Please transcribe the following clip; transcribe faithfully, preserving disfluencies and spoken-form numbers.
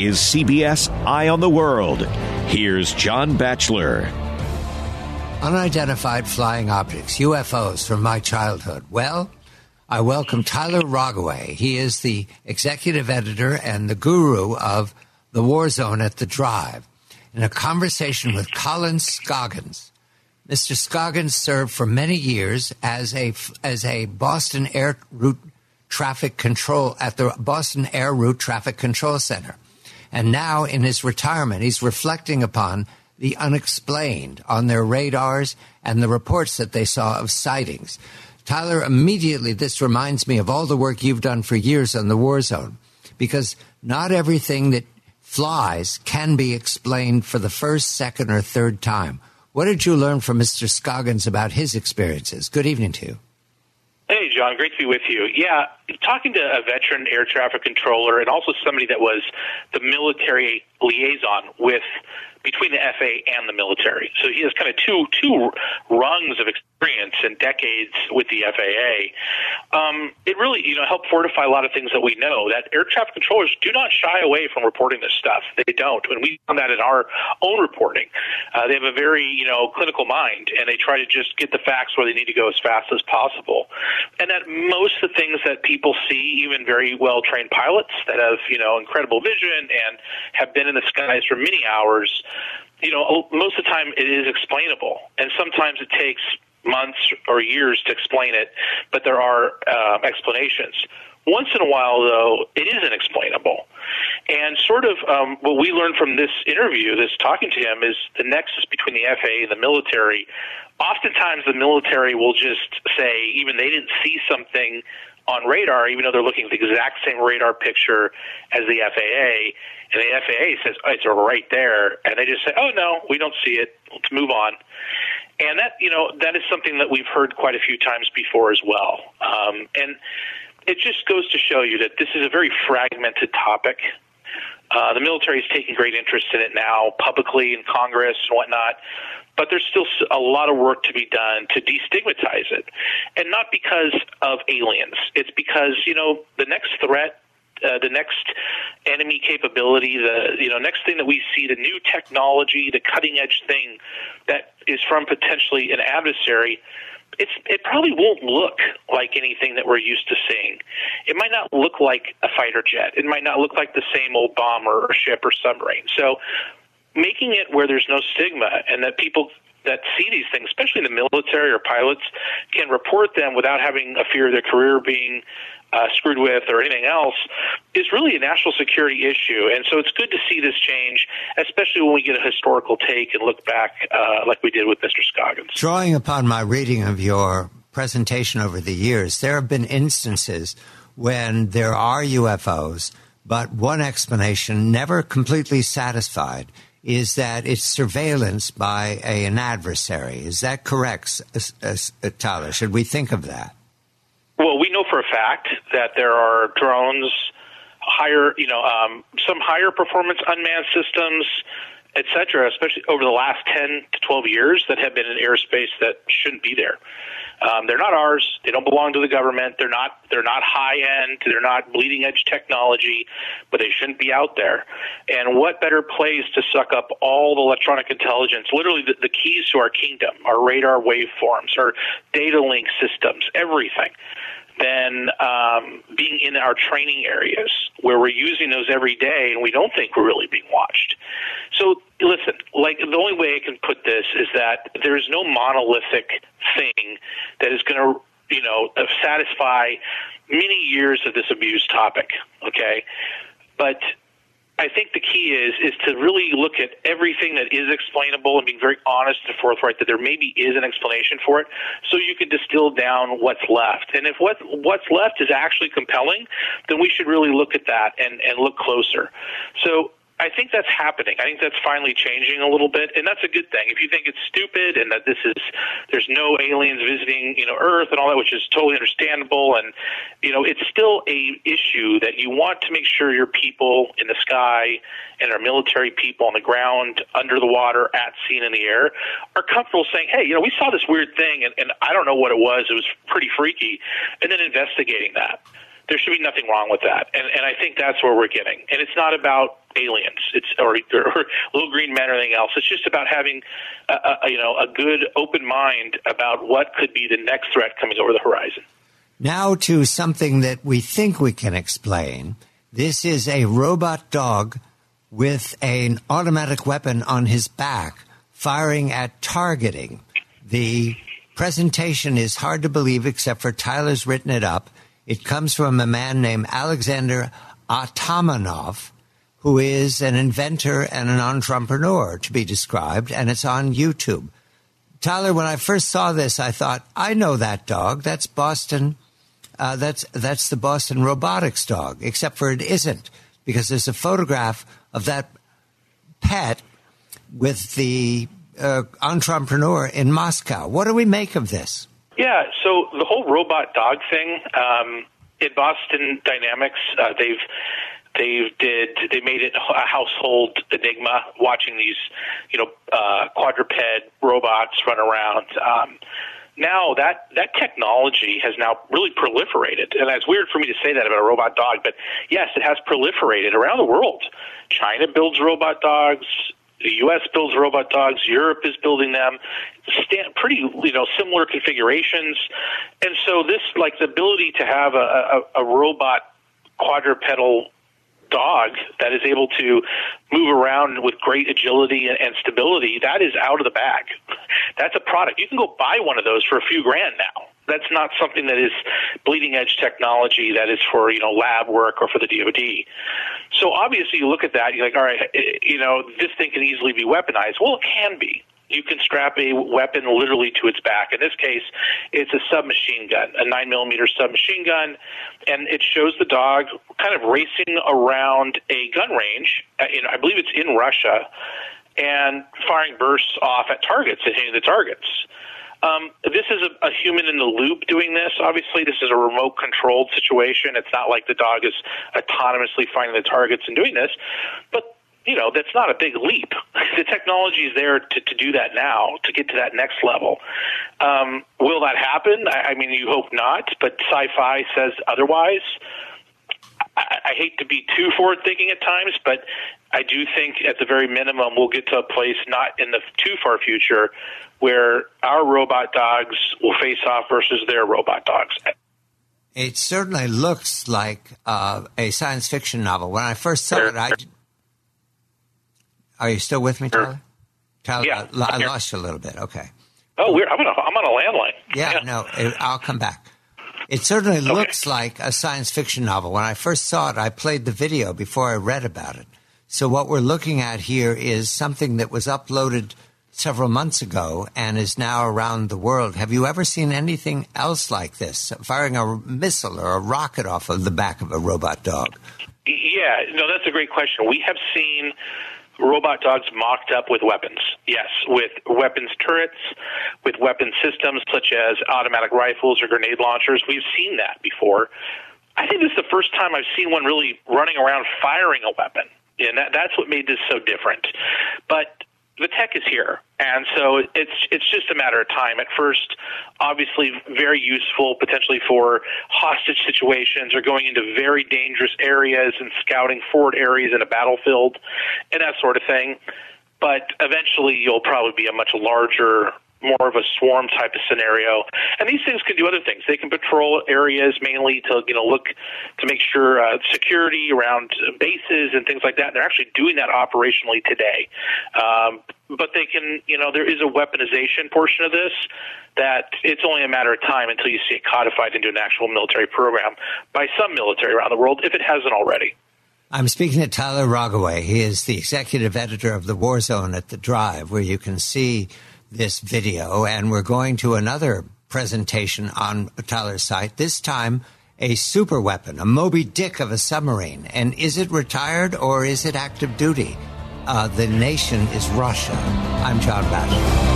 is C B S Eye on the World. Here's John Batchelor. Unidentified flying objects, U F Os from my childhood. Well, I welcome Tyler Rogoway. He is the executive editor and the guru of The War Zone at The Drive. In a conversation with Colin Scoggins, Mister Scoggins served for many years as a as a Boston Air Route Traffic Control at the Boston Air Route Traffic Control Center. And now in his retirement, he's reflecting upon the unexplained on their radars and the reports that they saw of sightings. Tyler, immediately this reminds me of all the work you've done for years on the War Zone, because not everything that flies can be explained for the first, second, or third time. What did you learn from Mister Scoggins about his experiences? Good evening to you. Hey, John, great to be with you. Yeah, talking to a veteran air traffic controller and also somebody that was the military liaison with between the F A A and the military. So he has kind of two two rungs of experience and decades with the F A A. Um, it really, you know, helped fortify a lot of things that we know, that air traffic controllers do not shy away from reporting this stuff. They don't. And we found that in our own reporting. Uh, they have a very, you know, clinical mind, and they try to just get the facts where they need to go as fast as possible. And that most of the things that people see, even very well-trained pilots that have, you know, incredible vision and have been in the skies for many hours, you know, most of the time it is explainable. And sometimes it takes months or years to explain it, but there are uh, explanations. Once in a while, though, it isn't explainable. And sort of um, what we learned from this interview, this talking to him, is the nexus between the F A A and the military. Oftentimes the military will just say, even they didn't see something on radar, even though they're looking at the exact same radar picture as the F A A, and the F A A says, oh, it's right there, and they just say, oh, no, we don't see it, let's move on. And that, you know, that is something that we've heard quite a few times before as well. Um, and it just goes to show you that this is a very fragmented topic. Uh, the military is taking great interest in it now, publicly in Congress and whatnot, but there's still a lot of work to be done to destigmatize it. And not because of aliens. It's because, you know, the next threat, uh, the next enemy capability, the, you know, next thing that we see, the new technology, the cutting-edge thing that is from potentially an adversary, It's, it probably won't look like anything that we're used to seeing. It might not look like a fighter jet. It might not look like the same old bomber or ship or submarine. So making it where there's no stigma and that people that see these things, especially in the military or pilots, can report them without having a fear of their career being uh, screwed with or anything else, is really a national security issue. And so it's good to see this change, especially when we get a historical take and look back uh, like we did with Mister Scoggins. Drawing upon my reading of your presentation over the years, there have been instances when there are U F Os, but one explanation, never completely satisfied, is that it's surveillance by a, an adversary. Is that correct, uh, uh, Tyler? Should we think of that? Well, we know for a fact that there are drones, higher, you know, um, some higher performance unmanned systems, et cetera, especially over the last ten to twelve years that have been in airspace that shouldn't be there. Um, they're not ours. They don't belong to the government. They're not. They're not high end. They're not bleeding edge technology, but they shouldn't be out there. And what better place to suck up all the electronic intelligence, literally the, the keys to our kingdom, our radar waveforms, our data link systems, everything, than um, being in our training areas where we're using those every day and we don't think we're really being watched. So listen, like the only way I can put this is that there is no monolithic thing that is going to, you know, satisfy many years of this abuse topic, okay? But I think the key is is to really look at everything that is explainable and being very honest and forthright that there maybe is an explanation for it, so you can distill down what's left. And if what what's left is actually compelling, then we should really look at that and, and look closer. So I think that's happening. I think that's finally changing a little bit, and that's a good thing. If you think it's stupid and that this is there's no aliens visiting, you know, Earth and all that, which is totally understandable, and you know, it's still a issue that you want to make sure your people in the sky and our military people on the ground, under the water, at sea, and in the air are comfortable saying, "Hey, you know, we saw this weird thing, and, and I don't know what it was. It was pretty freaky," and then investigating that. there should be nothing wrong with that. And, and I think that's where we're getting. And it's not about aliens, it's or, or little green men or anything else. It's just about having a, a, you know, a good open mind about what could be the next threat coming over the horizon. Now to something that we think we can explain. This is a robot dog with an automatic weapon on his back, firing at targeting. The presentation is hard to believe, except for Tyler's written it up. It comes from a man named Alexander Atamanov, who is an inventor and an entrepreneur, to be described, and it's on YouTube. Tyler, when I first saw this, I thought, I know that dog. That's Boston. Uh, that's that's the Boston Robotics dog, except for it isn't, because there's a photograph of that pet with the uh, entrepreneur in Moscow. What do we make of this? Yeah, so the whole robot dog thing, um, in Boston Dynamics, uh, they've they did they made it a household enigma, watching these, you know, uh, quadruped robots run around. Um, now that that technology has now really proliferated, and it's weird for me to say that about a robot dog, but yes, it has proliferated around the world. China builds robot dogs. The U S builds robot dogs. Europe is building them. Stand, pretty, you know, similar configurations. And so this, like the ability to have a, a, a robot quadrupedal dog that is able to move around with great agility and, and stability, that is out of the bag. That's a product. You can go buy one of those for a few grand now. That's not something that is bleeding edge technology that is for, you know, lab work or for the D O D. So obviously you look at that, you're like, all right, you know, this thing can easily be weaponized. Well, it can be. You can strap a weapon literally to its back. In this case, it's a submachine gun, a nine millimeter submachine gun, and it shows the dog kind of racing around a gun range. In, I believe it's in Russia, and firing bursts off at targets and hitting the targets. Um, this is a, a human in the loop doing this. Obviously, this is a remote-controlled situation. It's not like the dog is autonomously finding the targets and doing this. But, you know, that's not a big leap. The technology is there to, to do that now, to get to that next level. Um, will that happen? I, I mean, you hope not, but sci-fi says otherwise. I, I hate to be too forward-thinking at times, but I do think at the very minimum we'll get to a place not in the too far future where our robot dogs will face off versus their robot dogs. It certainly looks like uh, a science fiction novel. When I first saw it, I... Are you still with me, Tyler? Tyler, yeah, I, I lost you a little bit. Okay. Oh, weird. I'm on a, I'm on a landline. Yeah, yeah. no, it, I'll come back. It certainly okay. looks like a science fiction novel. When I first saw it, I played the video before I read about it. So what we're looking at here is something that was uploaded several months ago and is now around the world. Have you ever seen anything else like this, firing a missile or a rocket off of the back of a robot dog? Yeah, no, that's a great question. We have seen robot dogs mocked up with weapons. Yes, with weapons turrets, with weapon systems such as automatic rifles or grenade launchers. We've seen that before. I think this is the first time I've seen one really running around firing a weapon. And that, that's what made this so different. But the tech is here, and so it's it's just a matter of time. At first, obviously very useful potentially for hostage situations or going into very dangerous areas and scouting forward areas in a battlefield and that sort of thing. But eventually you'll probably be a much larger, more of a swarm type of scenario. And these things can do other things. They can patrol areas mainly to, you know, look to make sure uh, security around bases and things like that. And they're actually doing that operationally today. Um, but they can, you know, there is a weaponization portion of this that it's only a matter of time until you see it codified into an actual military program by some military around the world, if it hasn't already. I'm speaking to Tyler Rogoway. He is the executive editor of The War Zone at The Drive, where you can see this video, and we're going to another presentation on Tyler's site, this time a super weapon, a Moby Dick of a submarine. And is it retired or is it active duty? Uh, the nation is Russia. I'm John Batchelor.